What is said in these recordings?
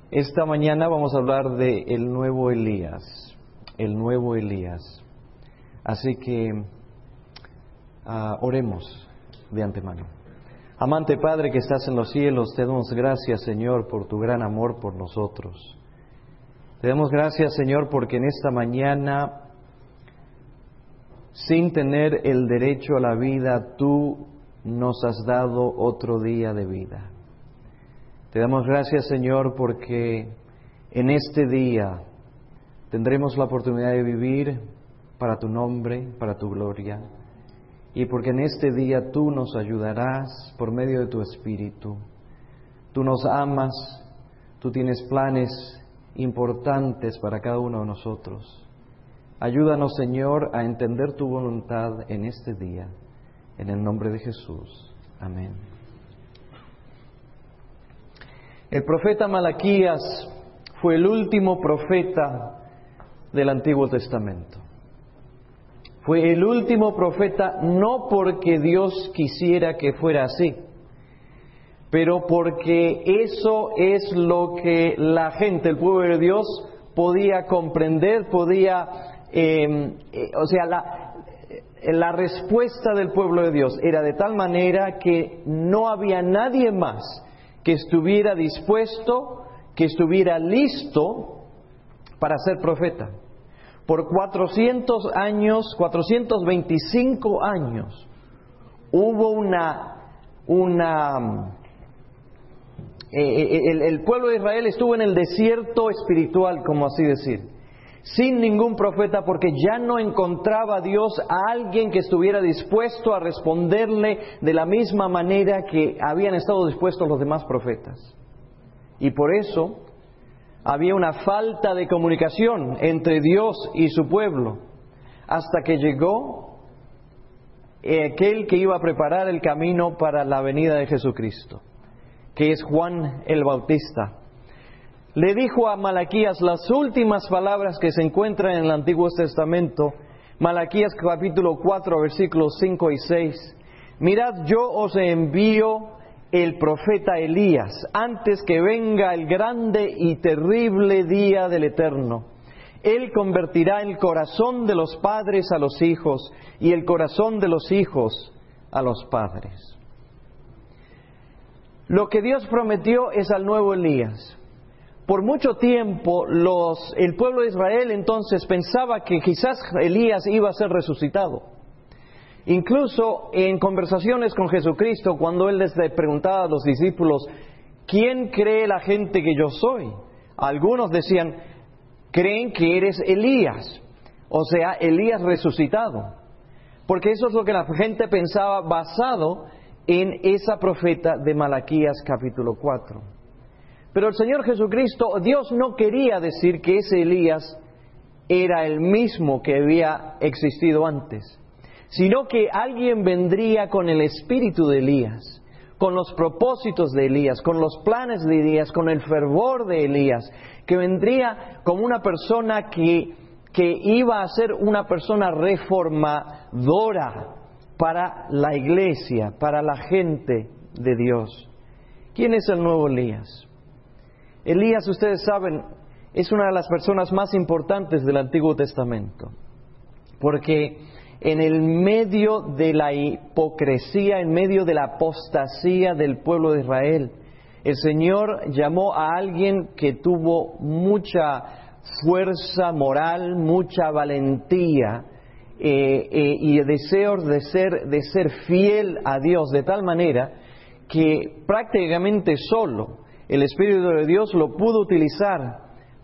Esta mañana vamos a hablar de el nuevo Elías, el nuevo Elías. Así que oremos de antemano. Amante Padre que estás en los cielos, te damos gracias, Señor, por tu gran amor por nosotros. Te damos gracias, Señor, porque en esta mañana, sin tener el derecho a la vida, tú nos has dado otro día de vida. Te damos gracias, Señor, porque en este día tendremos la oportunidad de vivir para tu nombre, para tu gloria, y porque en este día tú nos ayudarás por medio de tu Espíritu. Tú nos amas, tú tienes planes importantes para cada uno de nosotros. Ayúdanos, Señor, a entender tu voluntad en este día, en el nombre de Jesús. Amén. El profeta Malaquías fue el último profeta del Antiguo Testamento. Fue el último profeta no porque Dios quisiera que fuera así, pero porque eso es lo que la gente, el pueblo de Dios, podía comprender, la respuesta del pueblo de Dios era de tal manera que no había nadie más que estuviera dispuesto, que estuviera listo para ser profeta. Por 425 años, hubo el pueblo de Israel estuvo en el desierto espiritual, como así decir, sin ningún profeta, porque ya no encontraba Dios a alguien que estuviera dispuesto a responderle de la misma manera que habían estado dispuestos los demás profetas. Y por eso había una falta de comunicación entre Dios y su pueblo, hasta que llegó aquel que iba a preparar el camino para la venida de Jesucristo, que es Juan el Bautista. Le dijo a Malaquías las últimas palabras que se encuentran en el Antiguo Testamento, Malaquías capítulo 4, versículos 5 y 6. Mirad, yo os envío el profeta Elías, antes que venga el grande y terrible día del Eterno. Él convertirá el corazón de los padres a los hijos y el corazón de los hijos a los padres. Lo que Dios prometió es al nuevo Elías. Por mucho tiempo el pueblo de Israel entonces pensaba que quizás Elías iba a ser resucitado. Incluso en conversaciones con Jesucristo, cuando Él les preguntaba a los discípulos, ¿quién cree la gente que yo soy? Algunos decían, creen que eres Elías, o sea, Elías resucitado. Porque eso es lo que la gente pensaba basado en esa profeta de Malaquías capítulo 4. Pero el Señor Jesucristo, Dios no quería decir que ese Elías era el mismo que había existido antes, sino que alguien vendría con el espíritu de Elías, con los propósitos de Elías, con los planes de Elías, con el fervor de Elías, que vendría como una persona que iba a ser una persona reformadora para la iglesia, para la gente de Dios. ¿Quién es el nuevo Elías? Elías, ustedes saben, es una de las personas más importantes del Antiguo Testamento, porque en el medio de la hipocresía, en medio de la apostasía del pueblo de Israel, el Señor llamó a alguien que tuvo mucha fuerza moral, mucha valentía y deseos de ser fiel a Dios, de tal manera que prácticamente solo el Espíritu de Dios lo pudo utilizar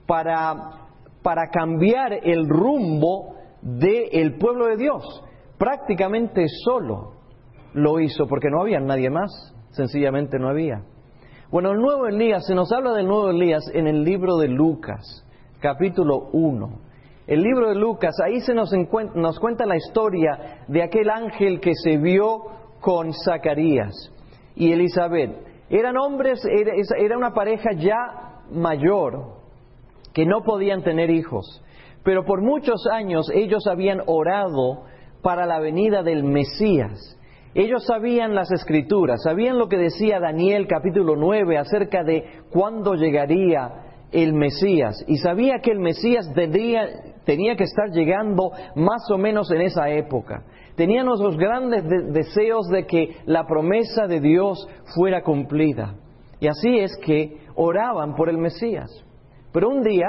para cambiar el rumbo del pueblo de Dios. Prácticamente solo lo hizo, porque no había nadie más, sencillamente no había. Bueno, el nuevo Elías, se nos habla del nuevo Elías en el libro de Lucas, capítulo 1. El libro de Lucas, ahí nos cuenta la historia de aquel ángel que se vio con Zacarías y Elizabeth. Eran hombres, era una pareja ya mayor, que no podían tener hijos, pero por muchos años ellos habían orado para la venida del Mesías. Ellos sabían las Escrituras, sabían lo que decía Daniel capítulo 9 acerca de cuándo llegaría el Mesías y sabía que el Mesías tenía que estar llegando más o menos en esa época. Tenían los grandes deseos de que la promesa de Dios fuera cumplida. Y así es que oraban por el Mesías. Pero un día,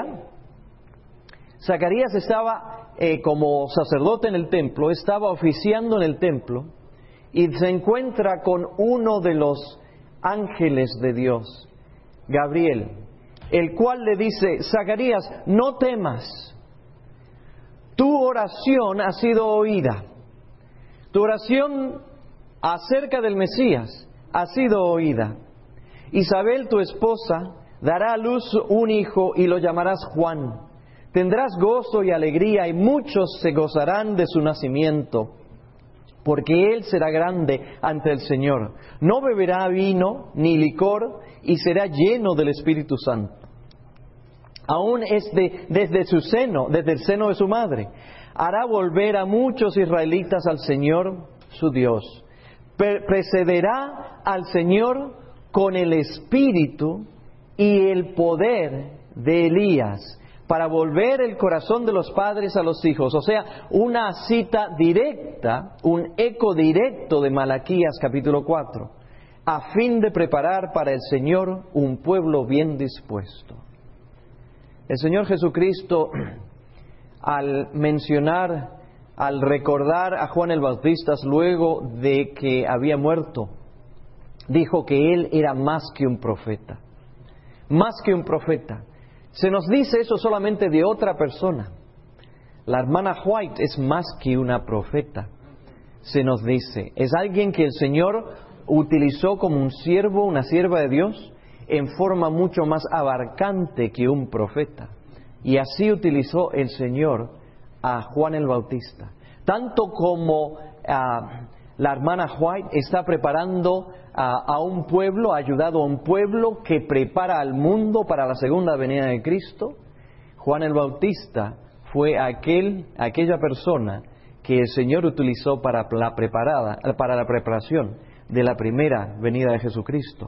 Zacarías estaba como sacerdote en el templo, estaba oficiando en el templo y se encuentra con uno de los ángeles de Dios, Gabriel, el cual le dice: Zacarías, no temas, tu oración ha sido oída. Tu oración acerca del Mesías ha sido oída. Isabel, tu esposa, dará a luz un hijo y lo llamarás Juan. Tendrás gozo y alegría y muchos se gozarán de su nacimiento, porque él será grande ante el Señor. No beberá vino ni licor y será lleno del Espíritu Santo. Aún desde el seno de su madre, hará volver a muchos israelitas al Señor su Dios. Precederá al Señor con el espíritu y el poder de Elías, para volver el corazón de los padres a los hijos. O sea, una cita directa, un eco directo de Malaquías capítulo 4, a fin de preparar para el Señor un pueblo bien dispuesto. El Señor Jesucristo, al recordar a Juan el Bautista luego de que había muerto, dijo que él era más que un profeta. Más que un profeta. Se nos dice eso solamente de otra persona. La hermana White es más que una profeta. Se nos dice, es alguien que el Señor utilizó como un siervo, una sierva de Dios, en forma mucho más abarcante que un profeta. Y así utilizó el Señor a Juan el Bautista. Tanto como la hermana White está preparando a un pueblo, ha ayudado a un pueblo que prepara al mundo para la segunda venida de Cristo, Juan el Bautista fue aquella persona que el Señor utilizó para la preparación de la primera venida de Jesucristo.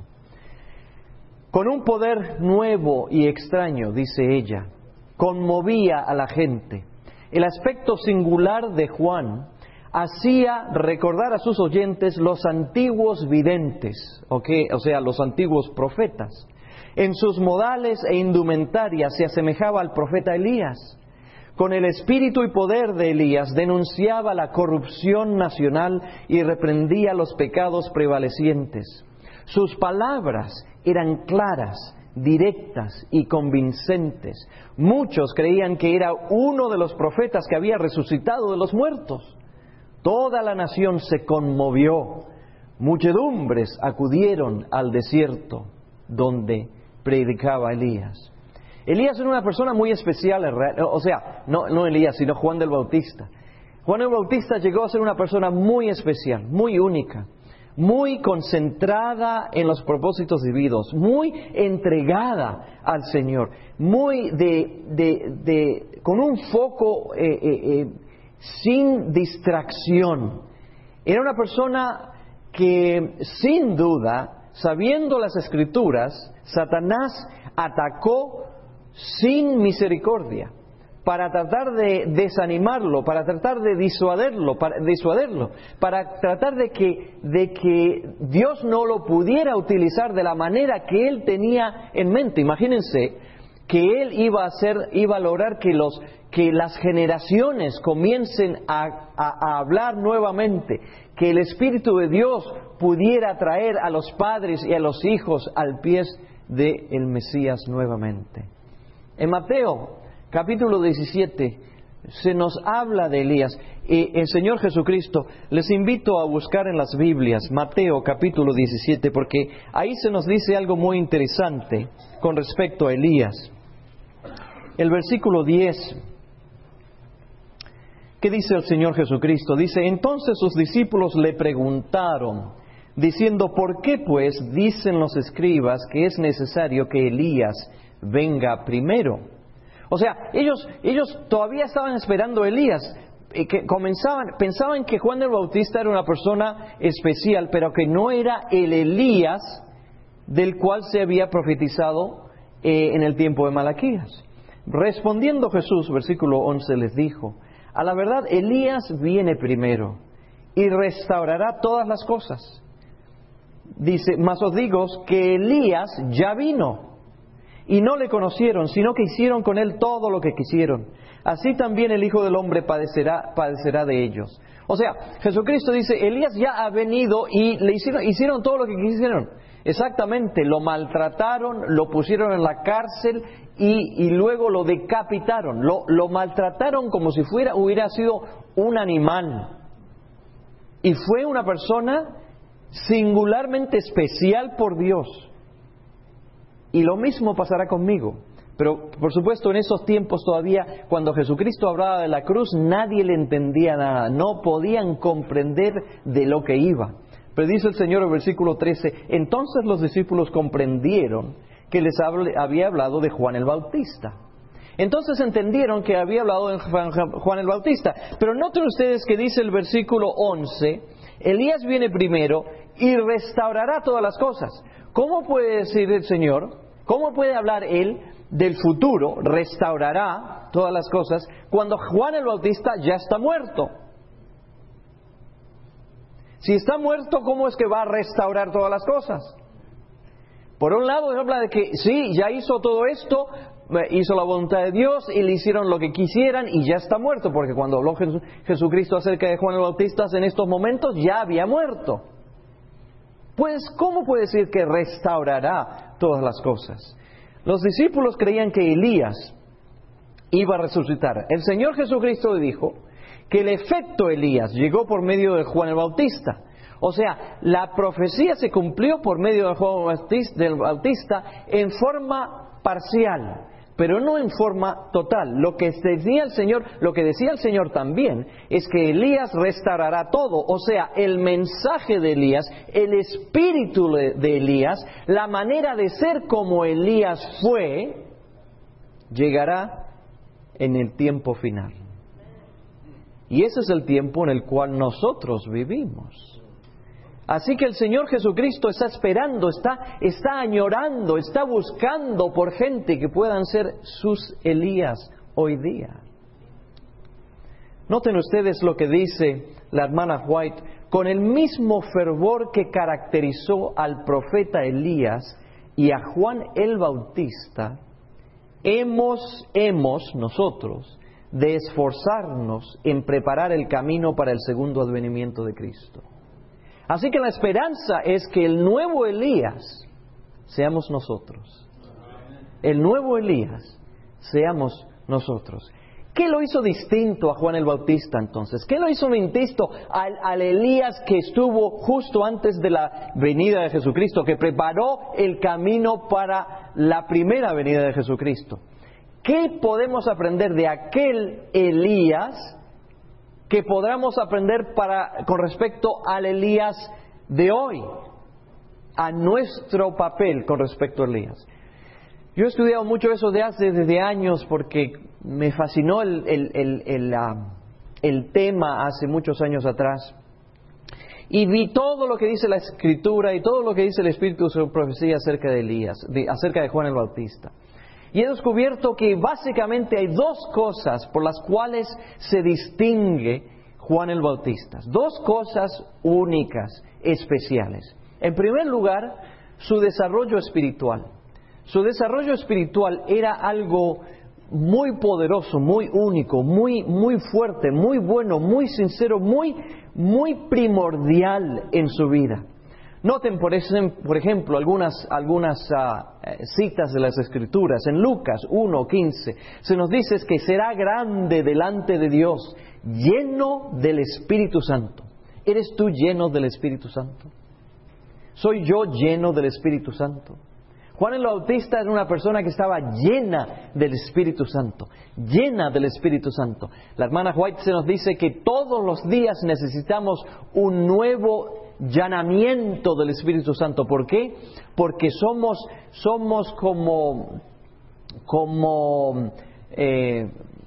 Con un poder nuevo y extraño, dice ella, conmovía a la gente. El aspecto singular de Juan hacía recordar a sus oyentes los antiguos videntes, o sea, los antiguos profetas. En sus modales e indumentaria se asemejaba al profeta Elías. Con el espíritu y poder de Elías denunciaba la corrupción nacional y reprendía los pecados prevalecientes. Sus palabras eran claras, directas y convincentes. Muchos creían que era uno de los profetas que había resucitado de los muertos. Toda la nación se conmovió. Muchedumbres acudieron al desierto donde predicaba Elías. Elías era una persona muy especial, o sea, no Elías, sino Juan el Bautista. Juan el Bautista llegó a ser una persona muy especial, muy única, muy concentrada en los propósitos divinos, muy entregada al Señor, muy con un foco sin distracción. Era una persona que, sin duda, sabiendo las Escrituras, Satanás atacó sin misericordia para tratar de desanimarlo, para tratar de disuadirlo, para tratar de que Dios no lo pudiera utilizar de la manera que él tenía en mente. Imagínense que él iba a lograr que las generaciones comiencen a hablar nuevamente, que el Espíritu de Dios pudiera traer a los padres y a los hijos al pie del Mesías nuevamente. En Mateo capítulo 17 se nos habla de Elías. El Señor Jesucristo, les invito a buscar en las Biblias Mateo capítulo 17, porque ahí se nos dice algo muy interesante con respecto a Elías. El versículo 10, ¿qué dice el Señor Jesucristo? Dice: entonces sus discípulos le preguntaron, diciendo: ¿por qué pues dicen los escribas que es necesario que Elías venga primero? O sea, ellos todavía estaban esperando a Elías, pensaban que Juan el Bautista era una persona especial, pero que no era el Elías del cual se había profetizado en el tiempo de Malaquías. Respondiendo Jesús, versículo 11, les dijo: a la verdad, Elías viene primero y restaurará todas las cosas. Dice: mas os digo que Elías ya vino y no le conocieron, sino que hicieron con él todo lo que quisieron. Así también el Hijo del Hombre padecerá de ellos. O sea, Jesucristo dice: Elías ya ha venido y hicieron todo lo que quisieron. Exactamente, lo maltrataron, lo pusieron en la cárcel y luego lo decapitaron. Lo maltrataron como si hubiera sido un animal. Y fue una persona singularmente especial por Dios. Y lo mismo pasará conmigo. Pero, por supuesto, en esos tiempos todavía, cuando Jesucristo hablaba de la cruz, nadie le entendía nada. No podían comprender de lo que iba. Pero dice el Señor en el versículo 13: entonces los discípulos comprendieron que les había hablado de Juan el Bautista. Entonces entendieron que había hablado de Juan el Bautista. Pero noten ustedes que dice el versículo 11: Elías viene primero y restaurará todas las cosas. ¿Cómo puede decir el Señor? ¿Cómo puede hablar Él del futuro, restaurará todas las cosas, cuando Juan el Bautista ya está muerto? Si está muerto, ¿cómo es que va a restaurar todas las cosas? Por un lado, habla de que sí, ya hizo todo esto, hizo la voluntad de Dios y le hicieron lo que quisieran y ya está muerto, porque cuando habló Jesucristo acerca de Juan el Bautista en estos momentos ya había muerto. Pues, ¿cómo puede decir que restaurará todas las cosas? Los discípulos creían que Elías iba a resucitar. El Señor Jesucristo dijo que el efecto Elías llegó por medio de Juan el Bautista. O sea, la profecía se cumplió por medio de Juan el Bautista en forma parcial, pero no en forma total. Lo que decía el Señor también es que Elías restaurará todo. O sea, el mensaje de Elías, el espíritu de Elías, la manera de ser como Elías fue, llegará en el tiempo final. Y ese es el tiempo en el cual nosotros vivimos. Así que el Señor Jesucristo está esperando, está añorando, está buscando por gente que puedan ser sus Elías hoy día. Noten ustedes lo que dice la hermana White: con el mismo fervor que caracterizó al profeta Elías y a Juan el Bautista, hemos nosotros de esforzarnos en preparar el camino para el segundo advenimiento de Cristo. Así que la esperanza es que el nuevo Elías seamos nosotros. El nuevo Elías seamos nosotros. ¿Qué lo hizo distinto a Juan el Bautista entonces? ¿Qué lo hizo distinto al Elías que estuvo justo antes de la venida de Jesucristo, que preparó el camino para la primera venida de Jesucristo? ¿Qué podemos aprender de aquel Elías que podamos aprender con respecto al Elías de hoy, a nuestro papel con respecto a Elías? Yo he estudiado mucho eso desde años porque me fascinó el tema hace muchos años atrás. Y vi todo lo que dice la Escritura y todo lo que dice el Espíritu de su profecía acerca de Elías, acerca de Juan el Bautista. Y he descubierto que básicamente hay dos cosas por las cuales se distingue Juan el Bautista. Dos cosas únicas, especiales. En primer lugar, su desarrollo espiritual. Su desarrollo espiritual era algo muy poderoso, muy único, muy fuerte, muy bueno, muy sincero, muy primordial en su vida. Noten, por ejemplo, algunas citas de las Escrituras. En Lucas 1:15 se nos dice que será grande delante de Dios, lleno del Espíritu Santo. ¿Eres tú lleno del Espíritu Santo? ¿Soy yo lleno del Espíritu Santo? Juan el Bautista era una persona que estaba llena del Espíritu Santo, llena del Espíritu Santo. La hermana White se nos dice que todos los días necesitamos un nuevo llenamiento del Espíritu Santo. ¿Por qué? Porque somos como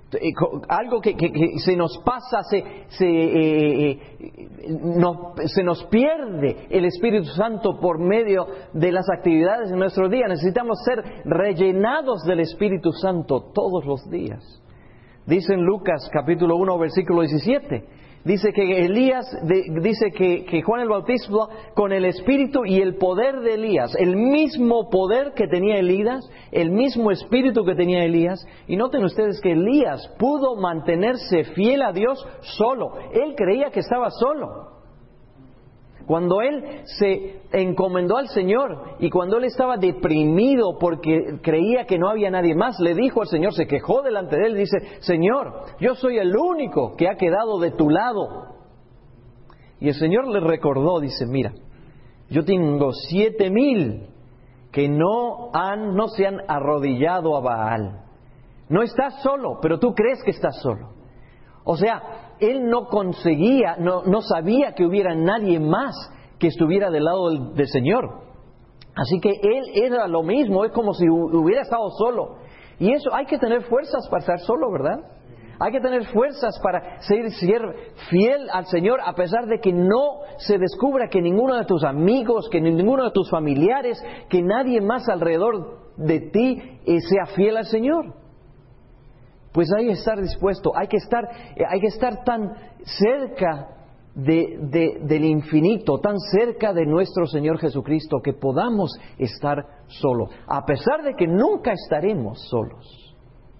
Algo que se nos pasa, se nos pierde el Espíritu Santo por medio de las actividades de nuestro día. Necesitamos ser rellenados del Espíritu Santo todos los días. Dice en Lucas capítulo 1 versículo 17, dice que dice que Juan el Bautista con el espíritu y el poder de Elías, el mismo poder que tenía Elías, el mismo espíritu que tenía Elías. Y noten ustedes que Elías pudo mantenerse fiel a Dios solo. Él creía que estaba solo. Cuando él se encomendó al Señor y cuando él estaba deprimido porque creía que no había nadie más, le dijo al Señor, se quejó delante de él, dice: Señor, yo soy el único que ha quedado de tu lado. Y el Señor le recordó, dice: mira, yo tengo 7,000 que no se han arrodillado a Baal. No estás solo, pero tú crees que estás solo. O sea, él no conseguía, no sabía que hubiera nadie más que estuviera del lado del Señor. Así que él era lo mismo, es como si hubiera estado solo. Y eso, hay que tener fuerzas para estar solo, ¿verdad? Hay que tener fuerzas para ser fiel al Señor a pesar de que no se descubra que ninguno de tus amigos, que ninguno de tus familiares, que nadie más alrededor de ti sea fiel al Señor. Pues hay que estar dispuesto, hay que estar tan cerca del infinito, tan cerca de nuestro Señor Jesucristo, que podamos estar solos, a pesar de que nunca estaremos solos.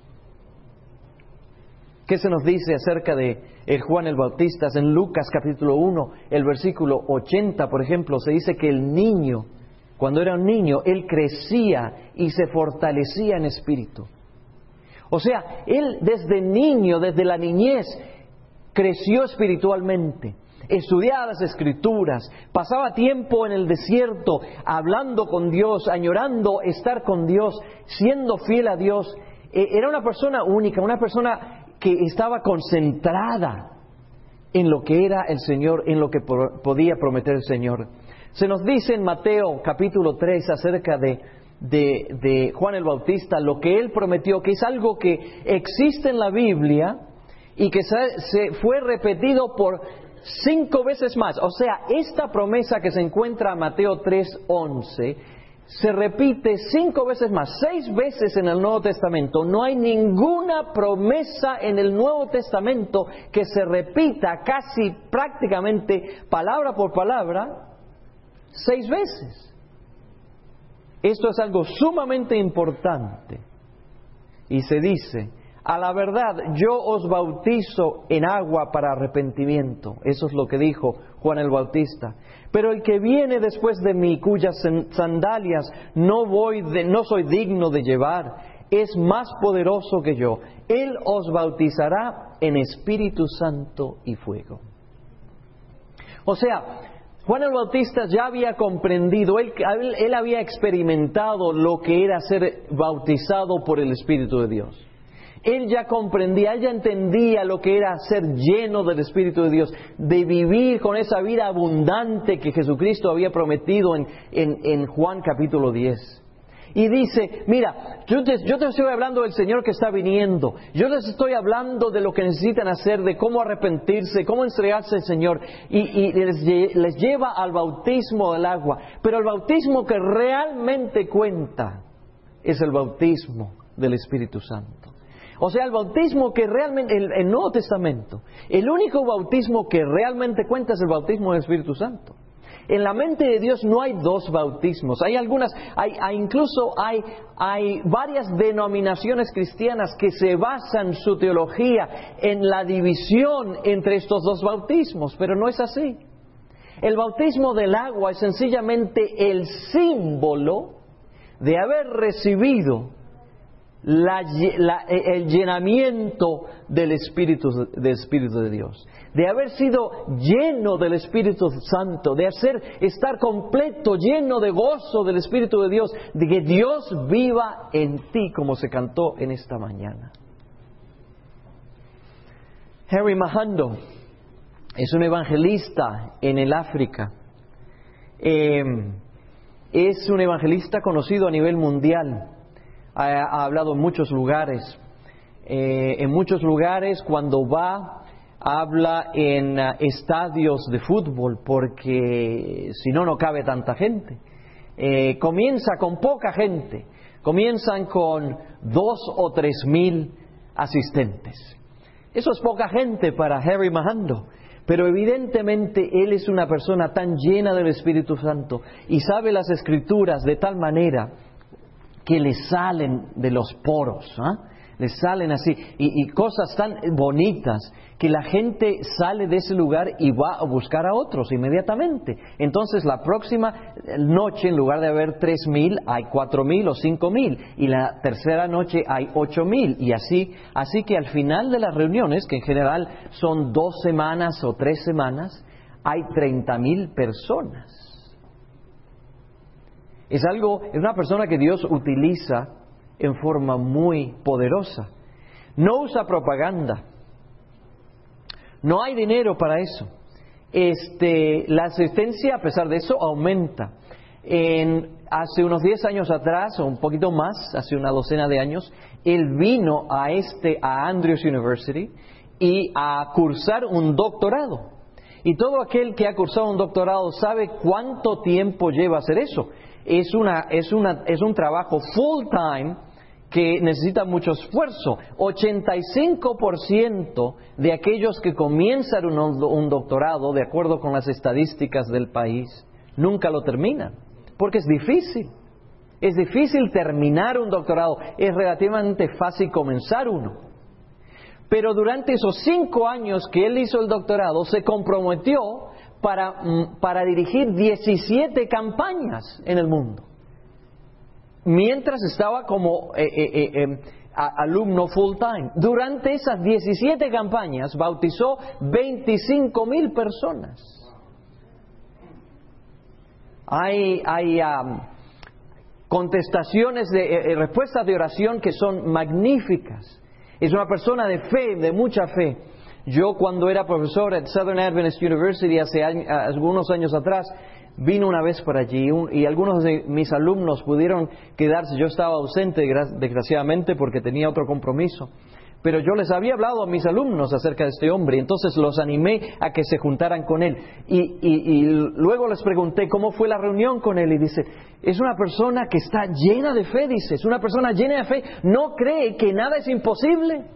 ¿Qué se nos dice acerca de Juan el Bautista? En Lucas capítulo 1, el versículo 80, por ejemplo, se dice que el niño, cuando era un niño, él crecía y se fortalecía en espíritu. O sea, él desde niño, desde la niñez, creció espiritualmente, estudiaba las Escrituras, pasaba tiempo en el desierto, hablando con Dios, añorando estar con Dios, siendo fiel a Dios. Era una persona única, una persona que estaba concentrada en lo que era el Señor, en lo que podía prometer el Señor. Se nos dice en Mateo capítulo 3 acerca de Juan el Bautista, lo que él prometió, que es algo que existe en la Biblia y que se fue repetido por 5 veces más. O sea, esta promesa que se encuentra en Mateo 3:11 se repite 5 veces más, 6 veces en el Nuevo Testamento. No hay ninguna promesa en el Nuevo Testamento que se repita casi prácticamente palabra por palabra 6 veces. Esto es algo sumamente importante. Y se dice: a la verdad, yo os bautizo en agua para arrepentimiento. Eso es lo que dijo Juan el Bautista. Pero el que viene después de mí, cuyas sandalias no soy digno de llevar, es más poderoso que yo. Él os bautizará en Espíritu Santo y fuego. O sea, Juan el Bautista ya había comprendido, él había experimentado lo que era ser bautizado por el Espíritu de Dios. Él ya comprendía, él ya entendía lo que era ser lleno del Espíritu de Dios, de vivir con esa vida abundante que Jesucristo había prometido en Juan capítulo 10. Y dice: mira, yo te estoy hablando del Señor que está viniendo. Yo les estoy hablando de lo que necesitan hacer, de cómo arrepentirse, cómo entregarse al Señor. Y les lleva al bautismo del agua. Pero el bautismo que realmente cuenta es el bautismo del Espíritu Santo. O sea, el bautismo que realmente, el Nuevo Testamento, el único bautismo que realmente cuenta es el bautismo del Espíritu Santo. En la mente de Dios no hay 2 bautismos. Incluso hay varias denominaciones cristianas que se basan su teología en la división entre estos 2 bautismos, pero no es así. El bautismo del agua es sencillamente el símbolo de haber recibido el llenamiento del Espíritu de Dios, de haber sido lleno del Espíritu Santo, de estar completo, lleno de gozo del Espíritu de Dios, de que Dios viva en ti, como se cantó en esta mañana. Henry Mahando es un evangelista en el África. Es un evangelista conocido a nivel mundial. Ha hablado en muchos lugares. En muchos lugares, cuando va, habla en estadios de fútbol, porque si no, no cabe tanta gente. Comienza con poca gente, comienzan con 2 o 3 mil asistentes. Eso es poca gente para Harry Majando, pero evidentemente él es una persona tan llena del Espíritu Santo y sabe las Escrituras de tal manera que le salen de los poros, le salen así, y cosas tan bonitas que la gente sale de ese lugar y va a buscar a otros inmediatamente. Entonces la próxima noche, en lugar de haber 3,000, hay 4,000 o 5,000, y la tercera noche hay 8,000, y así que al final de las reuniones, que en general son 2 semanas o 3 semanas, hay 30,000 personas. Es una persona que Dios utiliza en forma muy poderosa. No usa propaganda. No hay dinero para eso. La asistencia, a pesar de eso, aumenta. Hace unos 10 años atrás, o un poquito más, hace una docena de años, él vino a Andrews University y a cursar un doctorado. Y todo aquel que ha cursado un doctorado sabe cuánto tiempo lleva hacer eso. Es un trabajo full time que necesita mucho esfuerzo. 85% de aquellos que comienzan un doctorado, de acuerdo con las estadísticas del país, nunca lo terminan, porque es difícil. Es difícil terminar un doctorado, es relativamente fácil comenzar uno. Pero durante esos 5 años que él hizo el doctorado, se comprometió para dirigir 17 campañas en el mundo, mientras estaba como alumno full time. Durante esas 17 campañas bautizó 25,000 personas. Hay contestaciones respuestas de oración que son magníficas. Es una persona de fe, de mucha fe. Yo, cuando era profesor at Southern Adventist University hace algunos años atrás, vino una vez por allí y algunos de mis alumnos pudieron quedarse. Yo estaba ausente, desgraciadamente, porque tenía otro compromiso. Pero yo les había hablado a mis alumnos acerca de este hombre, y entonces los animé a que se juntaran con él. Y luego les pregunté cómo fue la reunión con él, y dice, es una persona que está llena de fe, dice, es una persona llena de fe, no cree que nada es imposible.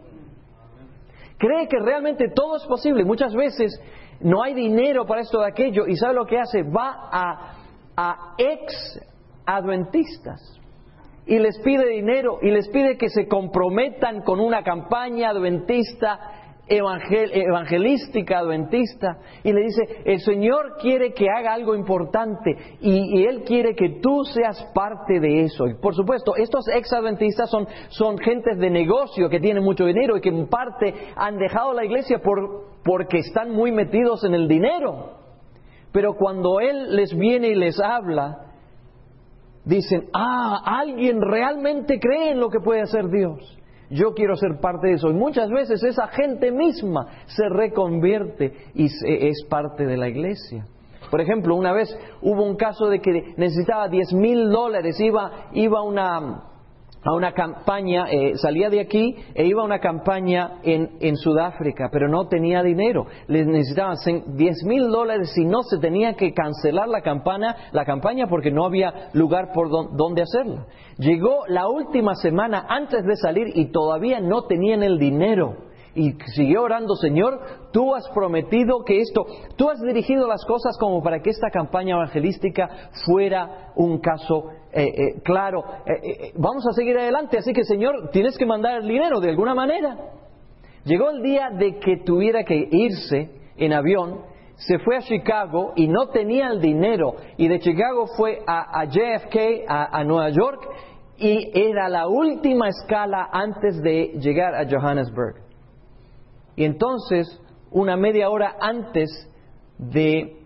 Cree que realmente todo es posible. Muchas veces no hay dinero para esto o aquello, y ¿sabe lo que hace? Va a ex-adventistas y les pide dinero y les pide que se comprometan con una campaña adventista, evangelística adventista, y le dice, el Señor quiere que haga algo importante y Él quiere que tú seas parte de eso. Y por supuesto, estos ex-adventistas son gentes de negocio que tienen mucho dinero y que en parte han dejado la iglesia porque están muy metidos en el dinero. Pero cuando Él les viene y les habla, dicen, alguien realmente cree en lo que puede hacer Dios. Yo quiero ser parte de eso. Y muchas veces esa gente misma se reconvierte y es parte de la iglesia. Por ejemplo, una vez hubo un caso de que necesitaba $10,000. Iba a una campaña, salía de aquí e iba a una campaña en Sudáfrica, pero no tenía dinero. Les necesitaban $10,000 y no se tenía que cancelar la campaña porque no había lugar por donde hacerla. Llegó la última semana antes de salir y todavía no tenían el dinero. Y siguió orando, Señor, tú has prometido que tú has dirigido las cosas como para que esta campaña evangelística fuera un caso claro. Vamos a seguir adelante, así que Señor, tienes que mandar el dinero de alguna manera. Llegó el día de que tuviera que irse en avión, se fue a Chicago y no tenía el dinero, y de Chicago fue a JFK, a Nueva York, y era la última escala antes de llegar a Johannesburg. Y entonces, una media hora antes de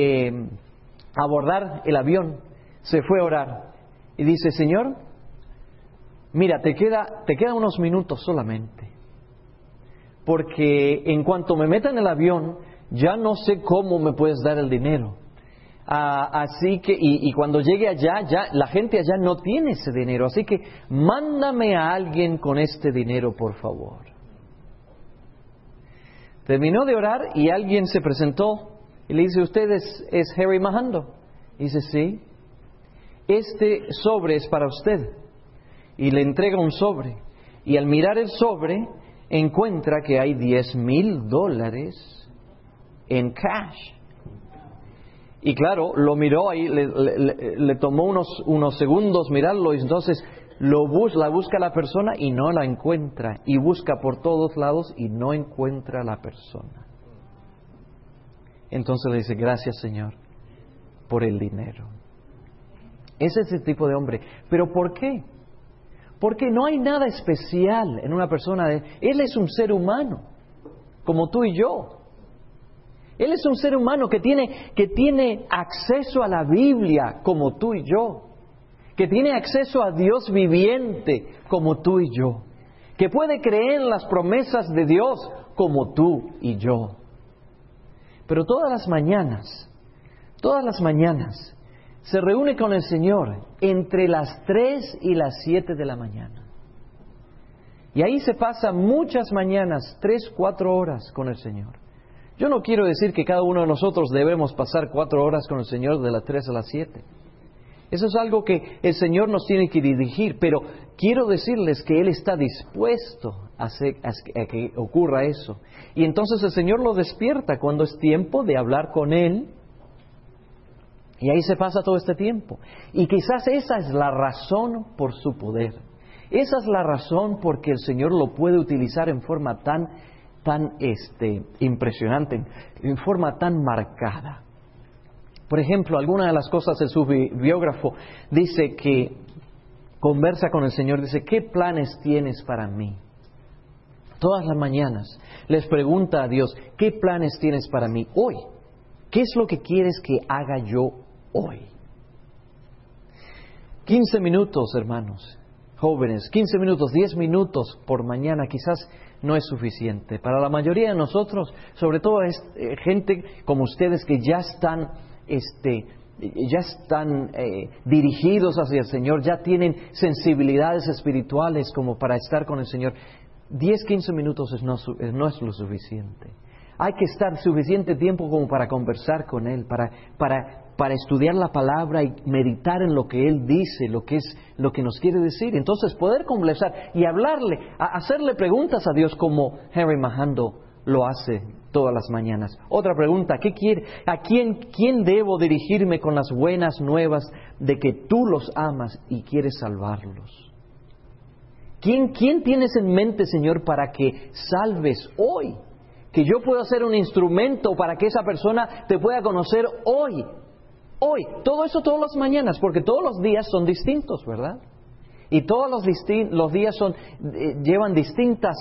abordar el avión, se fue a orar. Y dice, Señor, mira, te quedan unos minutos solamente. Porque en cuanto me meta en el avión, ya no sé cómo me puedes dar el dinero. Así que, y cuando llegue allá, ya la gente allá no tiene ese dinero. Así que mándame a alguien con este dinero, por favor. Terminó de orar y alguien se presentó y le dice, ¿usted es Harry Majando? Y dice, sí. Este sobre es para usted. Y le entrega un sobre. Y al mirar el sobre, encuentra que hay $10,000 en cash. Y claro, lo miró ahí, le tomó unos segundos mirarlo, y entonces la busca la persona y no la encuentra. Y busca por todos lados y no encuentra a la persona. Entonces le dice, gracias Señor por el dinero. Es ese tipo de hombre. ¿Pero por qué? Porque no hay nada especial en una persona. Él es un ser humano, como tú y yo. Él es un ser humano que tiene acceso a la Biblia, como tú y yo. Que tiene acceso a Dios viviente, como tú y yo. Que puede creer en las promesas de Dios, como tú y yo. Pero todas las mañanas, se reúne con el Señor entre las 3 y las 7 de la mañana. Y ahí se pasa muchas mañanas, 3, 4 horas con el Señor. Yo no quiero decir que cada uno de nosotros debemos pasar 4 horas con el Señor de las 3 a las 7. Eso es algo que el Señor nos tiene que dirigir, pero quiero decirles que Él está dispuesto a que ocurra eso. Y entonces el Señor lo despierta cuando es tiempo de hablar con Él. Y ahí se pasa todo este tiempo. Y quizás esa es la razón por su poder. Esa es la razón por que el Señor lo puede utilizar en forma tan impresionante, en forma tan marcada. Por ejemplo, alguna de las cosas de su biógrafo dice que conversa con el Señor, dice, ¿qué planes tienes para mí? Todas las mañanas les pregunta a Dios, ¿qué planes tienes para mí hoy? ¿Qué es lo que quieres que haga yo hoy? 15 minutos, hermanos, jóvenes, 15 minutos, 10 minutos por mañana quizás no es suficiente. Para la mayoría de nosotros, sobre todo gente como ustedes que ya están dirigidos hacia el Señor, ya tienen sensibilidades espirituales como para estar con el Señor. 10, 15 minutos no es lo suficiente. Hay que estar suficiente tiempo como para conversar con Él, para estudiar la palabra y meditar en lo que Él dice, lo que nos quiere decir. Entonces poder conversar y hablarle, hacerle preguntas a Dios como Harry Majando lo hace todas las mañanas. Otra pregunta, ¿qué quiere? ¿Quién debo dirigirme con las buenas nuevas de que tú los amas y quieres salvarlos? ¿Quién tienes en mente, Señor, para que salves hoy? Que yo pueda ser un instrumento para que esa persona te pueda conocer hoy. Hoy. Todo eso todas las mañanas, porque todos los días son distintos, ¿verdad? Y todos los días llevan distintas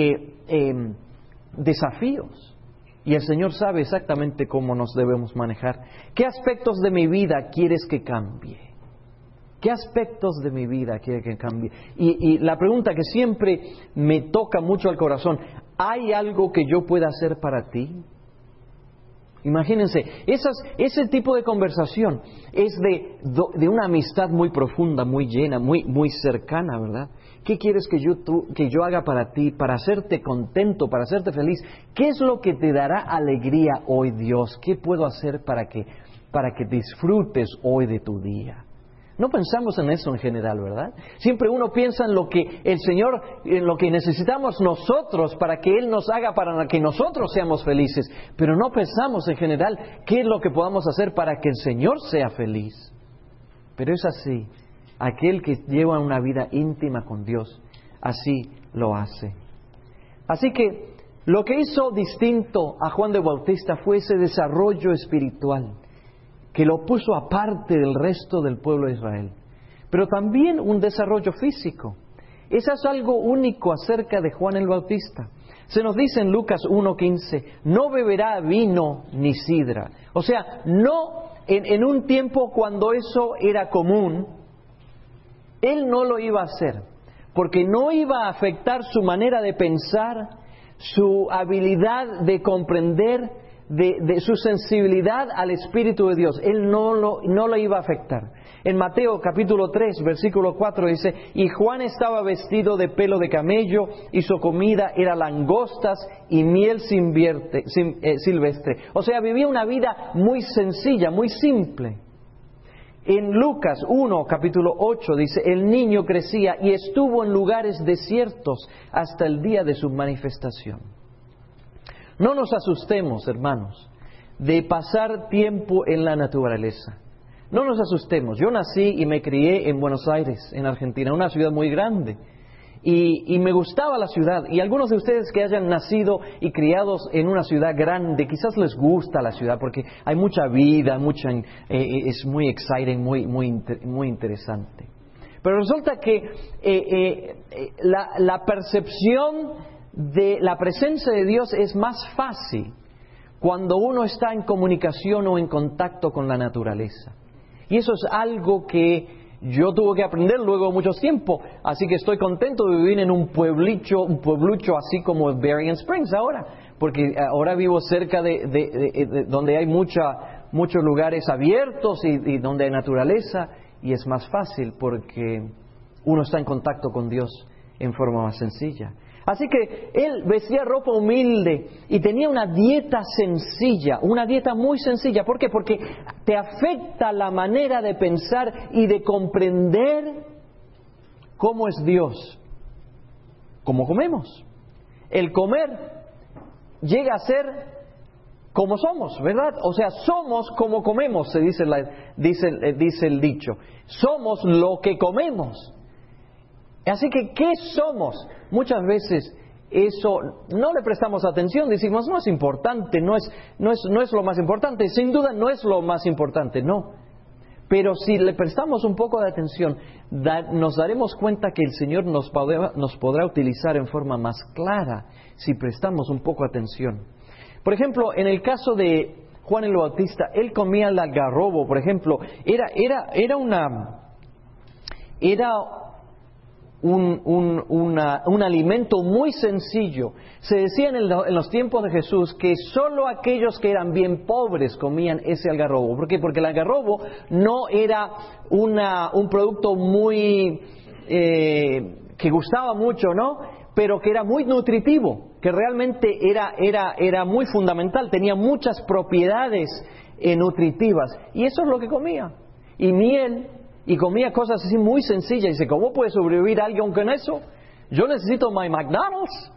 desafíos. Y el Señor sabe exactamente cómo nos debemos manejar. ¿Qué aspectos de mi vida quieres que cambie? ¿Qué aspectos de mi vida quiere que cambie? Y la pregunta que siempre me toca mucho al corazón, ¿hay algo que yo pueda hacer para ti? Imagínense, ese tipo de conversación es de una amistad muy profunda, muy llena, muy cercana, ¿verdad? ¿Qué quieres que yo haga para ti, para hacerte contento, para hacerte feliz? ¿Qué es lo que te dará alegría hoy, Dios? ¿Qué puedo hacer para que disfrutes hoy de tu día? No pensamos en eso en general, ¿verdad? Siempre uno piensa en lo que el Señor, en lo que necesitamos nosotros para que Él nos haga, para que nosotros seamos felices. Pero no pensamos en general qué es lo que podamos hacer para que el Señor sea feliz. Pero es así. Aquel que lleva una vida íntima con Dios, así lo hace. Así que lo que hizo distinto a Juan de Bautista fue ese desarrollo espiritual que lo puso aparte del resto del pueblo de Israel. Pero también un desarrollo físico. Eso es algo único acerca de Juan el Bautista. Se nos dice en Lucas 1:15, no beberá vino ni sidra. O sea, no en un tiempo cuando eso era común, él no lo iba a hacer, porque no iba a afectar su manera de pensar, su habilidad de comprender de su sensibilidad al Espíritu de Dios. Él no lo iba a afectar. En Mateo capítulo 3, versículo 4 dice, y Juan estaba vestido de pelo de camello y su comida era langostas y miel silvestre. O sea, vivía una vida muy sencilla, muy simple. En Lucas 1, capítulo 8 dice, el niño crecía y estuvo en lugares desiertos hasta el día de su manifestación. No nos asustemos, hermanos, de pasar tiempo en la naturaleza. No nos asustemos. Yo nací y me crié en Buenos Aires, en Argentina, una ciudad muy grande. Y me gustaba la ciudad. Y algunos de ustedes que hayan nacido y criados en una ciudad grande, quizás les gusta la ciudad porque hay mucha vida, es muy exciting, muy interesante. Pero resulta que la percepción de la presencia de Dios es más fácil cuando uno está en comunicación o en contacto con la naturaleza. Y eso es algo que yo tuve que aprender luego de mucho tiempo. Así que estoy contento de vivir en un pueblucho así como Berrien Springs ahora. Porque ahora vivo cerca de donde hay muchos lugares abiertos y donde hay naturaleza. Y es más fácil porque uno está en contacto con Dios en forma más sencilla. Así que él vestía ropa humilde y tenía una dieta sencilla, una dieta muy sencilla. ¿Por qué? Porque te afecta la manera de pensar y de comprender cómo es Dios, cómo comemos. El comer llega a ser como somos, ¿verdad? O sea, somos como comemos, se dice el dicho. Somos lo que comemos. Así que, ¿qué somos? Muchas veces eso no le prestamos atención, decimos, no es importante, no es lo más importante, sin duda no es lo más importante, no. Pero si le prestamos un poco de atención, nos daremos cuenta que el Señor nos podrá utilizar en forma más clara si prestamos un poco de atención. Por ejemplo, en el caso de Juan el Bautista, él comía el algarrobo, por ejemplo, era un alimento muy sencillo. Se decía en los tiempos de Jesús que solo aquellos que eran bien pobres comían ese algarrobo. ¿Por qué? Porque el algarrobo no era un producto muy que gustaba mucho, ¿no? Pero que era muy nutritivo, que realmente era muy fundamental, tenía muchas propiedades nutritivas. Y eso es lo que comía. Y miel. Y comía cosas así muy sencillas. Y dice, ¿cómo puede sobrevivir alguien con eso? Yo necesito my McDonald's.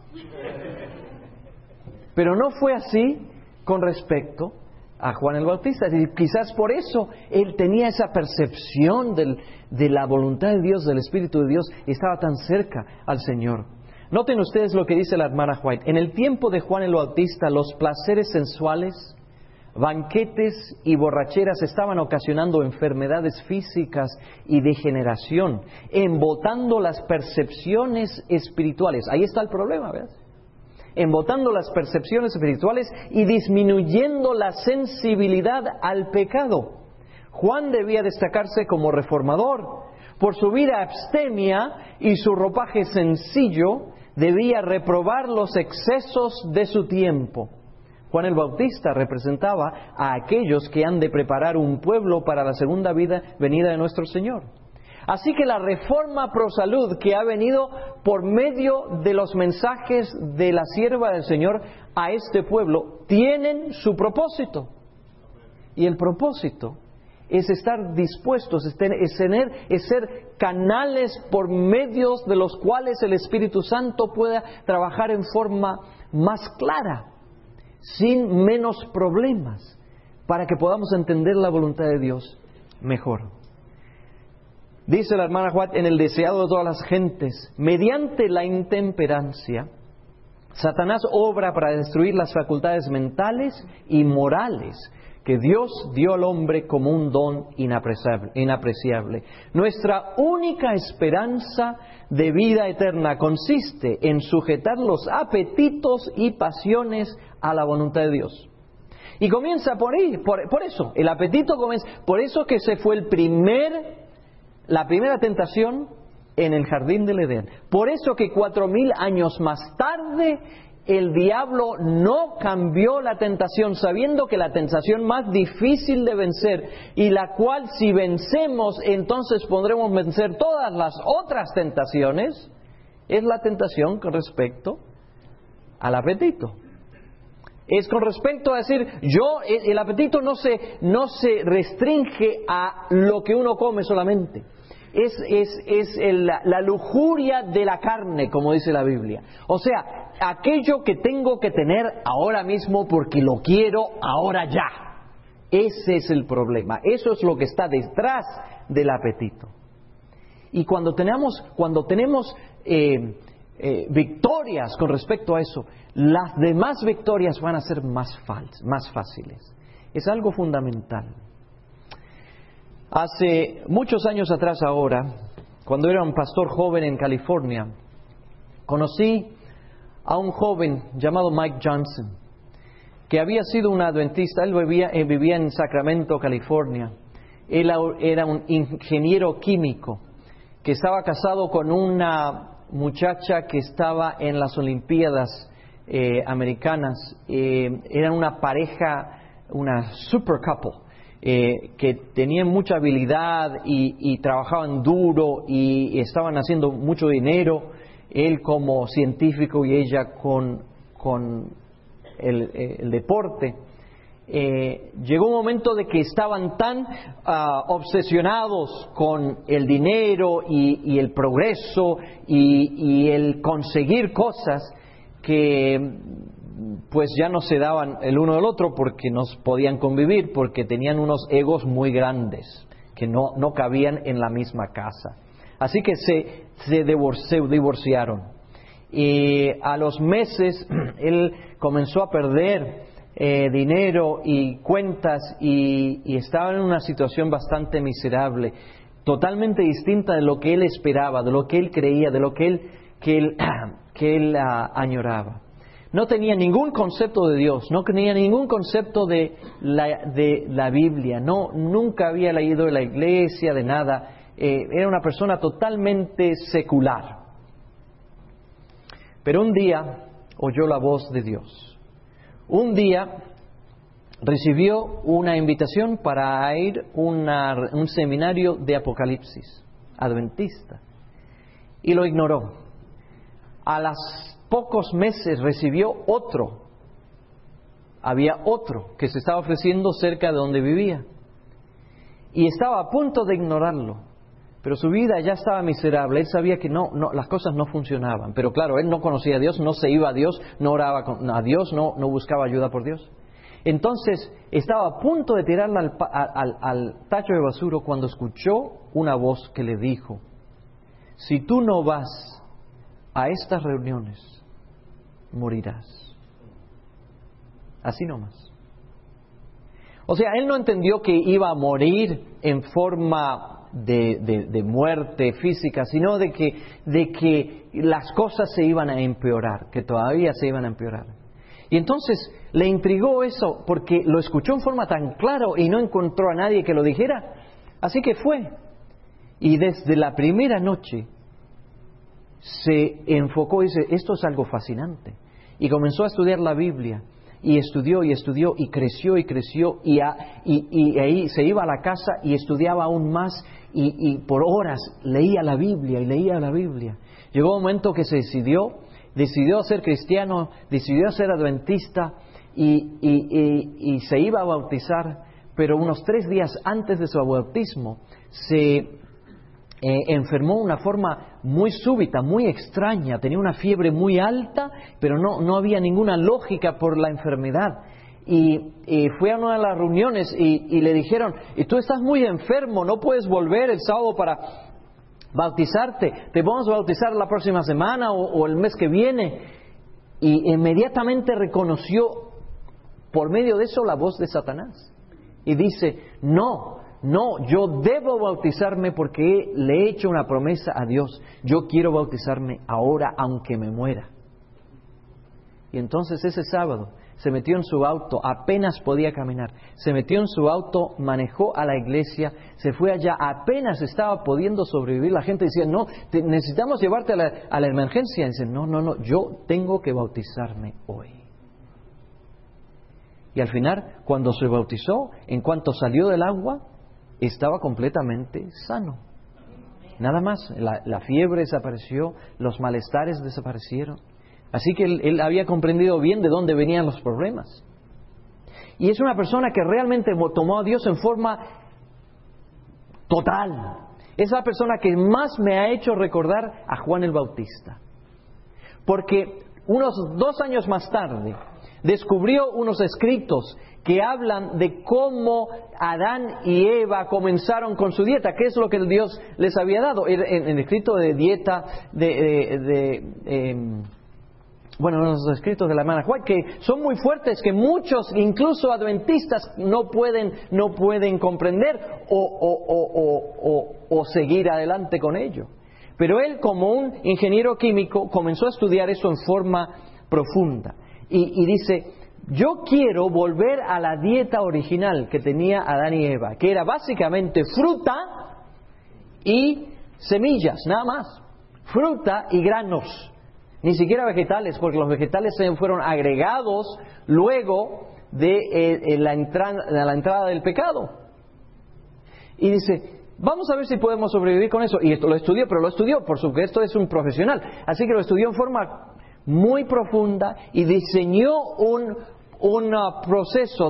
Pero no fue así con respecto a Juan el Bautista. Y quizás por eso él tenía esa percepción de la voluntad de Dios, del Espíritu de Dios, y estaba tan cerca al Señor. Noten ustedes lo que dice la hermana White. En el tiempo de Juan el Bautista, los placeres sensuales, banquetes y borracheras estaban ocasionando enfermedades físicas y degeneración, embotando las percepciones espirituales. Ahí está el problema, ¿verdad? Embotando las percepciones espirituales y disminuyendo la sensibilidad al pecado. Juan debía destacarse como reformador. Por su vida abstemia y su ropaje sencillo, debía reprobar los excesos de su tiempo. Juan el Bautista representaba a aquellos que han de preparar un pueblo para la segunda venida de nuestro Señor. Así que la reforma pro salud que ha venido por medio de los mensajes de la sierva del Señor a este pueblo, tienen su propósito. Y el propósito es estar dispuestos, es ser canales por medios de los cuales el Espíritu Santo pueda trabajar en forma más clara, sin menos problemas, para que podamos entender la voluntad de Dios mejor. Dice la hermana White, en el deseado de todas las gentes, mediante la intemperancia, Satanás obra para destruir las facultades mentales y morales que Dios dio al hombre como un don inapreciable. Nuestra única esperanza de vida eterna consiste en sujetar los apetitos y pasiones a la voluntad de Dios. Y comienza por ahí, por eso, el apetito comienza, por eso que se fue la primera tentación en el jardín del Edén. Por eso que 4000 años más tarde el diablo no cambió la tentación, sabiendo que la tentación más difícil de vencer y la cual si vencemos entonces podremos vencer todas las otras tentaciones, es la tentación con respecto al apetito. Es con respecto a decir, el apetito no se restringe a lo que uno come solamente. Es la lujuria de la carne, como dice la Biblia. O sea, aquello que tengo que tener ahora mismo porque lo quiero ahora ya. Ese es el problema. Eso es lo que está detrás del apetito. Y cuando tenemos victorias con respecto a eso, las demás victorias van a ser más fáciles. Es algo fundamental. Hace muchos años atrás ahora, cuando era un pastor joven en California, conocí a un joven llamado Mike Johnson, que había sido un adventista. Él vivía en Sacramento, California. Él era un ingeniero químico que estaba casado con una muchacha que estaba en las Olimpiadas americanas. Eran una pareja, una super couple. Que tenían mucha habilidad y trabajaban duro y estaban haciendo mucho dinero, él como científico y ella con el deporte. Llegó un momento de que estaban tan obsesionados con el dinero y el progreso y el conseguir cosas que pues ya no se daban el uno del otro porque no podían convivir, porque tenían unos egos muy grandes que no cabían en la misma casa. Así que se divorciaron. Y a los meses él comenzó a perder dinero y cuentas y estaba en una situación bastante miserable, totalmente distinta de lo que él esperaba, de lo que él creía, de lo que él añoraba. No tenía ningún concepto de Dios, no tenía ningún concepto de la Biblia, nunca había leído de la iglesia, de nada. Era una persona totalmente secular. Pero un día oyó la voz de Dios. Un día recibió una invitación para ir a un seminario de Apocalipsis adventista y lo ignoró. A los pocos meses recibió otro. Había otro que se estaba ofreciendo cerca de donde vivía. Y estaba a punto de ignorarlo. Pero su vida ya estaba miserable. Él sabía que las cosas no funcionaban. Pero claro, él no conocía a Dios, no se iba a Dios, no oraba a Dios, no buscaba ayuda por Dios. Entonces estaba a punto de tirarla al tacho de basura cuando escuchó una voz que le dijo: si tú no vas a estas reuniones, morirás. Así nomás. O sea, él no entendió que iba a morir en forma de muerte física, sino de que las cosas se iban a empeorar, que todavía se iban a empeorar. Y entonces le intrigó eso porque lo escuchó en forma tan clara y no encontró a nadie que lo dijera. Así que fue. Y desde la primera noche se enfocó y dice: esto es algo fascinante. Y comenzó a estudiar la Biblia. Y estudió y creció y ahí se iba a la casa y estudiaba aún más y por horas leía la Biblia. Llegó un momento que se decidió ser cristiano, decidió ser adventista y se iba a bautizar, pero unos 3 días antes de su bautismo se enfermó de una forma muy súbita, muy extraña. Tenía una fiebre muy alta, pero no había ninguna lógica por la enfermedad. Y fue a una de las reuniones y le dijeron: tú estás muy enfermo, no puedes volver el sábado para bautizarte, te vamos a bautizar la próxima semana o el mes que viene. Y inmediatamente reconoció por medio de eso la voz de Satanás. Y dice: no, yo debo bautizarme porque le he hecho una promesa a Dios. Yo quiero bautizarme ahora aunque me muera. Y entonces ese sábado se metió en su auto, apenas podía caminar, se metió en su auto, manejó a la iglesia, se fue allá, apenas estaba pudiendo sobrevivir. La gente decía, no, necesitamos llevarte a la emergencia. Y dice, no, yo tengo que bautizarme hoy. Y al final, cuando se bautizó, en cuanto salió del agua, estaba completamente sano. Nada más, la fiebre desapareció, los malestares desaparecieron. Así que él había comprendido bien de dónde venían los problemas. Y es una persona que realmente tomó a Dios en forma total. Es la persona que más me ha hecho recordar a Juan el Bautista. Porque unos 2 años más tarde descubrió unos escritos que hablan de cómo Adán y Eva comenzaron con su dieta, qué es lo que Dios les había dado. En el escrito de dieta los escritos de la hermana White, que son muy fuertes, que muchos, incluso adventistas, no pueden comprender o seguir adelante con ello. Pero él, como un ingeniero químico, comenzó a estudiar eso en forma profunda. Y dice, yo quiero volver a la dieta original que tenía Adán y Eva, que era básicamente fruta y semillas, nada más. Fruta y granos. Ni siquiera vegetales, porque los vegetales fueron agregados luego de la entrada del pecado. Y dice, vamos a ver si podemos sobrevivir con eso. Y esto lo estudió, pero lo estudió, por supuesto, es un profesional. Así que lo estudió en forma muy profunda y diseñó un proceso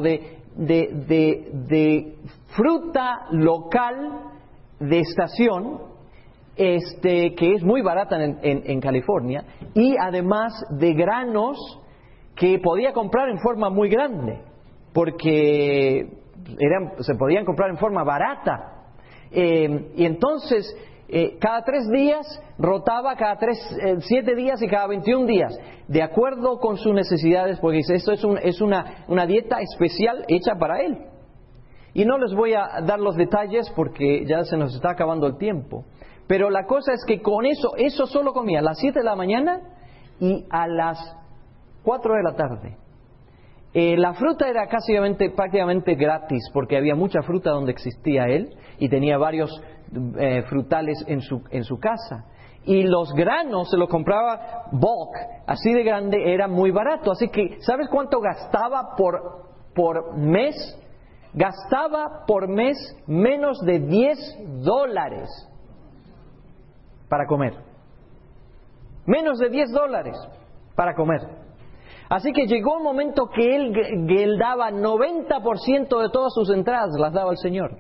de fruta local de estación, que es muy barata en California, y además de granos que podía comprar en forma muy grande, porque se podían comprar en forma barata. Y entonces, cada 3 días rotaba, cada 7 días y cada 21 días, de acuerdo con sus necesidades, porque esto es una dieta especial hecha para él. Y no les voy a dar los detalles porque ya se nos está acabando el tiempo. Pero la cosa es que con eso solo comía a las 7 de la mañana y a las 4 de la tarde. La fruta era prácticamente gratis, porque había mucha fruta donde existía él y tenía varios frutales en su casa. Y los granos se los compraba bulk, así de grande, era muy barato. Así que, ¿sabes cuánto gastaba por mes? Gastaba por mes menos de $10 para comer. Menos de $10 para comer. Así que llegó un momento que él daba 90% de todas sus entradas, las daba al Señor.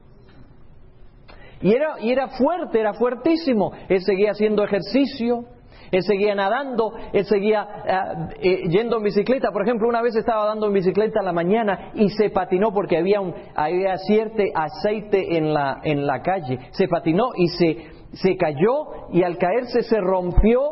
Y era fuerte, era fuertísimo. Él seguía haciendo ejercicio, él seguía nadando, él seguía yendo en bicicleta. Por ejemplo, una vez estaba dando en bicicleta en la mañana y se patinó porque había cierto aceite en la calle. Se patinó y se cayó, y al caerse se rompió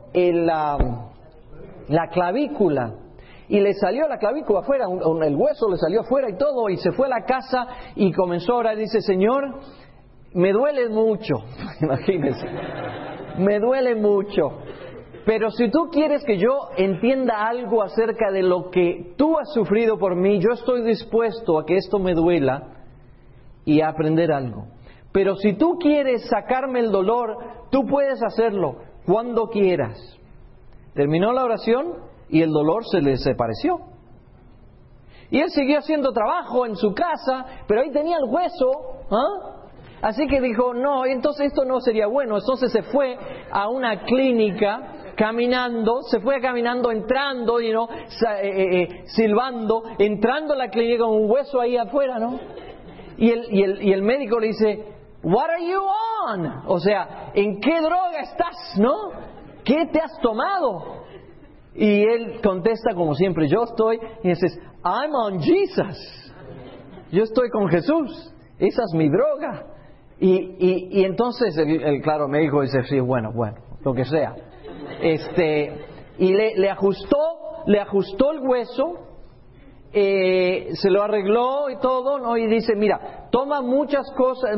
la clavícula. Y le salió la clavícula afuera, el hueso le salió afuera y todo, y se fue a la casa y comenzó a orar. Dice, Señor, me duele mucho, imagínense, me duele mucho, pero si tú quieres que yo entienda algo acerca de lo que tú has sufrido por mí, yo estoy dispuesto a que esto me duela y a aprender algo. Pero si tú quieres sacarme el dolor, tú puedes hacerlo cuando quieras. Terminó la oración y el dolor se le desapareció. Y él siguió haciendo trabajo en su casa, pero ahí tenía el hueso, Así que dijo, no, entonces esto no sería bueno. Entonces se fue a una clínica caminando, entrando, silbando, entrando a la clínica con un hueso ahí afuera, ¿no? Y el médico le dice, what are you on? O sea, ¿en qué droga estás, no? ¿Qué te has tomado? Y él contesta como siempre, yo estoy, y dices, I'm on Jesus. Yo estoy con Jesús. Esa es mi droga. Y entonces el claro médico dice, sí, bueno, lo que sea. Y le ajustó el hueso, se lo arregló y todo, ¿no? Y dice, mira, toma muchas cosas,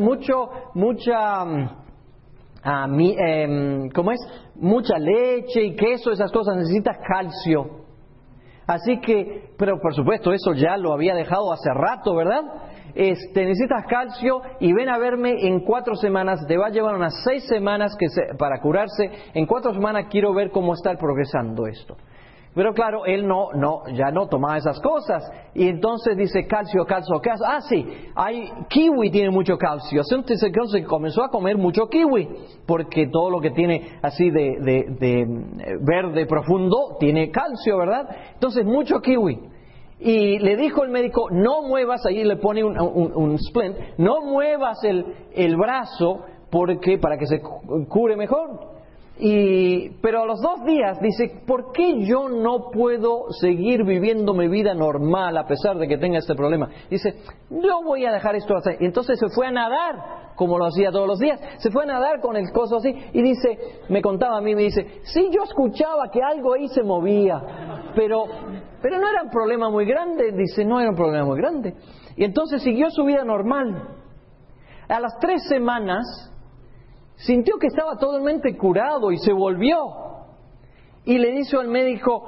mucha leche y queso, esas cosas, necesitas calcio. Así que, pero por supuesto eso ya lo había dejado hace rato, ¿verdad? Necesitas calcio y ven a verme en 4 semanas, te va a llevar unas 6 semanas para curarse, en 4 semanas quiero ver cómo está progresando esto. Pero claro, él ya no tomaba esas cosas. Y entonces dice, calcio. Ah, sí, kiwi tiene mucho calcio. Entonces comenzó a comer mucho kiwi, porque todo lo que tiene así de verde profundo tiene calcio, ¿verdad? Entonces, mucho kiwi. Y le dijo el médico, no muevas, ahí le pone un splint, no muevas el brazo para que se cure mejor. Pero a los 2 días dice, ¿por qué yo no puedo seguir viviendo mi vida normal a pesar de que tenga este problema? Dice, yo voy a dejar esto así. Y entonces se fue a nadar, como lo hacía todos los días. Se fue a nadar con el coso así. Y dice, me contaba a mí, me dice, sí, yo escuchaba que algo ahí se movía, pero no era un problema muy grande. Dice, no era un problema muy grande. Y entonces siguió su vida normal. A las 3 semanas... sintió que estaba totalmente curado y se volvió. Y le dijo al médico,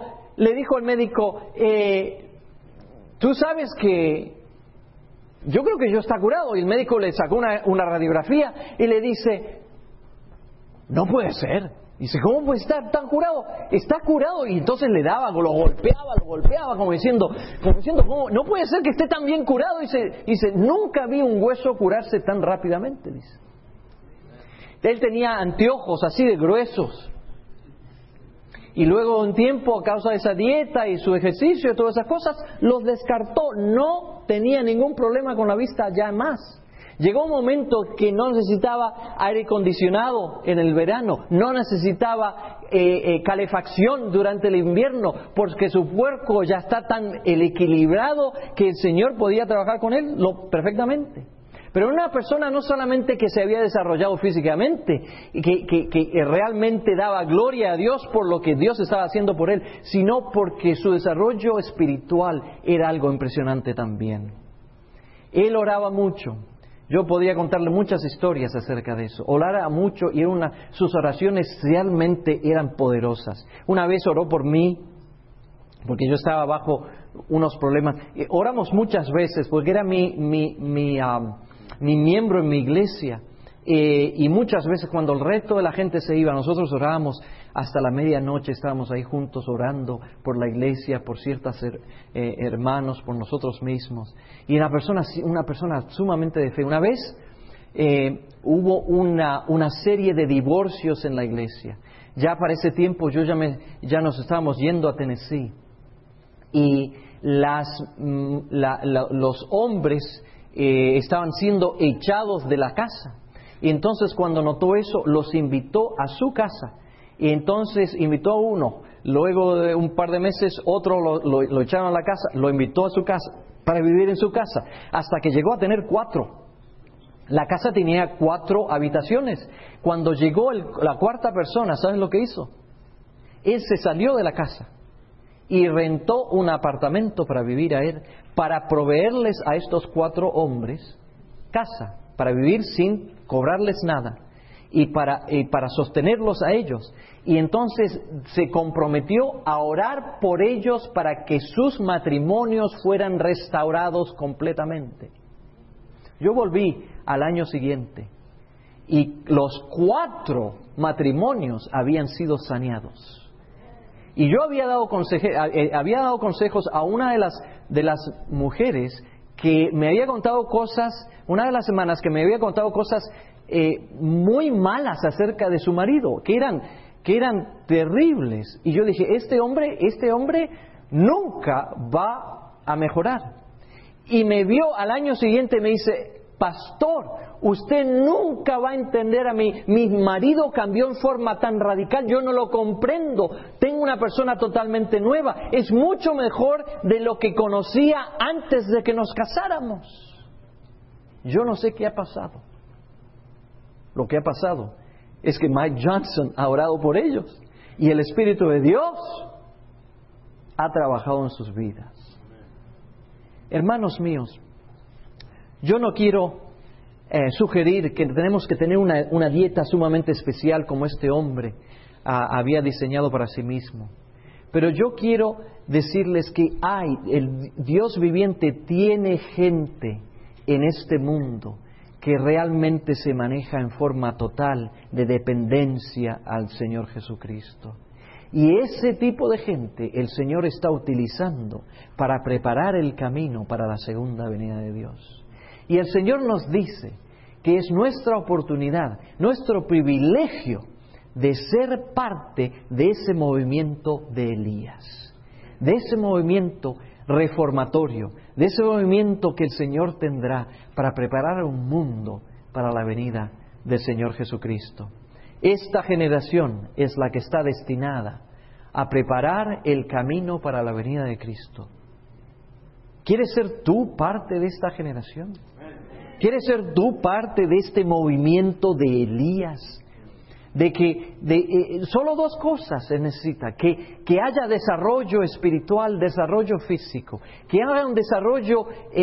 tú sabes que yo creo que yo está curado. Y el médico le sacó una radiografía y le dice, no puede ser. Dice, ¿cómo puede estar tan curado? Está curado. Y entonces le daba, lo golpeaba como diciendo, ¿cómo? No puede ser que esté tan bien curado. Dice, nunca vi un hueso curarse tan rápidamente, dice. Él tenía anteojos así de gruesos. Y luego de un tiempo, a causa de esa dieta y su ejercicio y todas esas cosas, los descartó. No tenía ningún problema con la vista ya más. Llegó un momento que no necesitaba aire acondicionado en el verano, no necesitaba calefacción durante el invierno, porque su cuerpo ya está tan equilibrado que el Señor podía trabajar con él perfectamente. Pero una persona no solamente que se había desarrollado físicamente, que realmente daba gloria a Dios por lo que Dios estaba haciendo por él, sino porque su desarrollo espiritual era algo impresionante también. Él oraba mucho. Yo podía contarle muchas historias acerca de eso. Oraba mucho y sus oraciones realmente eran poderosas. Una vez oró por mí, porque yo estaba bajo unos problemas. Oramos muchas veces, porque era mi miembro en mi iglesia, y muchas veces cuando el resto de la gente se iba, nosotros orábamos hasta la medianoche, estábamos ahí juntos orando por la iglesia, por ciertos hermanos, por nosotros mismos. Y una persona sumamente de fe. Una vez hubo una serie de divorcios en la iglesia. Ya para ese tiempo ya nos estábamos yendo a Tennessee, y los hombres estaban siendo echados de la casa. Y entonces cuando notó eso, los invitó a su casa. Y entonces invitó a uno, luego de un par de meses otro lo echaron a la casa, lo invitó a su casa para vivir en su casa, hasta que llegó a tener 4. La casa tenía 4 habitaciones. Cuando llegó la 4ª persona, ¿sabes lo que hizo? Él se salió de la casa y rentó un apartamento para vivir a él, para proveerles a estos 4 hombres casa, para vivir sin cobrarles nada, y para sostenerlos a ellos. Y entonces se comprometió a orar por ellos para que sus matrimonios fueran restaurados completamente. Yo volví al año siguiente y los 4 matrimonios habían sido saneados. Y yo había dado consejos a una de las mujeres que me había contado cosas, una de las semanas que me había contado cosas muy malas acerca de su marido, que eran terribles. Y yo dije, este hombre nunca va a mejorar. Y me vio al año siguiente y me dice, pastor, usted nunca va a entender a mí. Mi marido cambió en forma tan radical, yo no lo comprendo. Tengo una persona totalmente nueva. Es mucho mejor de lo que conocía antes de que nos casáramos. Yo no sé qué ha pasado. Lo que ha pasado es que Mike Johnson ha orado por ellos y el Espíritu de Dios ha trabajado en sus vidas. Hermanos míos, yo no quiero sugerir que tenemos que tener una dieta sumamente especial como este hombre había diseñado para sí mismo. Pero yo quiero decirles que el Dios viviente tiene gente en este mundo que realmente se maneja en forma total de dependencia al Señor Jesucristo. Y ese tipo de gente el Señor está utilizando para preparar el camino para la segunda venida de Dios. Y el Señor nos dice que es nuestra oportunidad, nuestro privilegio de ser parte de ese movimiento de Elías, de ese movimiento reformatorio, de ese movimiento que el Señor tendrá para preparar un mundo para la venida del Señor Jesucristo. Esta generación es la que está destinada a preparar el camino para la venida de Cristo. ¿Quieres ser tú parte de esta generación? ¿Quieres ser tú parte de este movimiento de Elías? Solo dos cosas se necesita: que haya desarrollo espiritual, desarrollo físico, que haya un desarrollo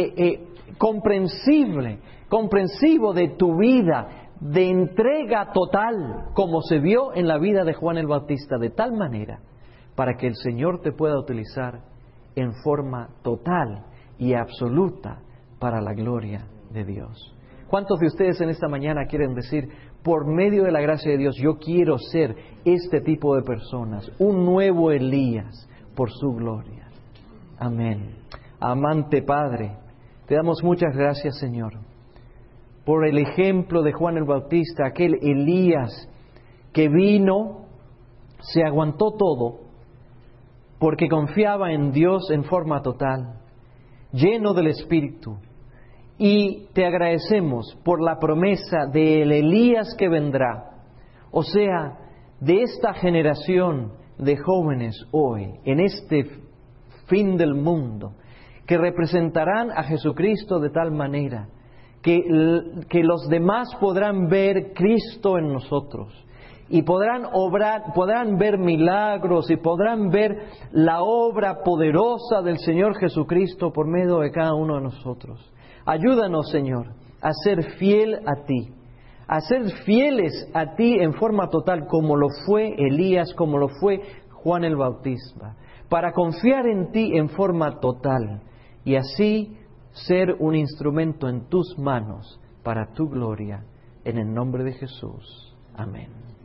comprensivo de tu vida, de entrega total, como se vio en la vida de Juan el Bautista, de tal manera para que el Señor te pueda utilizar en forma total y absoluta para la gloria de Dios. ¿Cuántos de ustedes en esta mañana quieren decir, por medio de la gracia de Dios, yo quiero ser este tipo de personas, un nuevo Elías por su gloria? Amén. Amante Padre, te damos muchas gracias, Señor, por el ejemplo de Juan el Bautista, aquel Elías que vino, se aguantó todo, porque confiaba en Dios en forma total, lleno del Espíritu. Y te agradecemos por la promesa del Elías que vendrá, o sea, de esta generación de jóvenes hoy, en este fin del mundo, que representarán a Jesucristo de tal manera que los demás podrán ver Cristo en nosotros y podrán ver milagros y podrán ver la obra poderosa del Señor Jesucristo por medio de cada uno de nosotros. Ayúdanos, Señor, a ser fiel a Ti, a ser fieles a Ti en forma total, como lo fue Elías, como lo fue Juan el Bautista, para confiar en Ti en forma total y así ser un instrumento en Tus manos para Tu gloria, en el nombre de Jesús. Amén.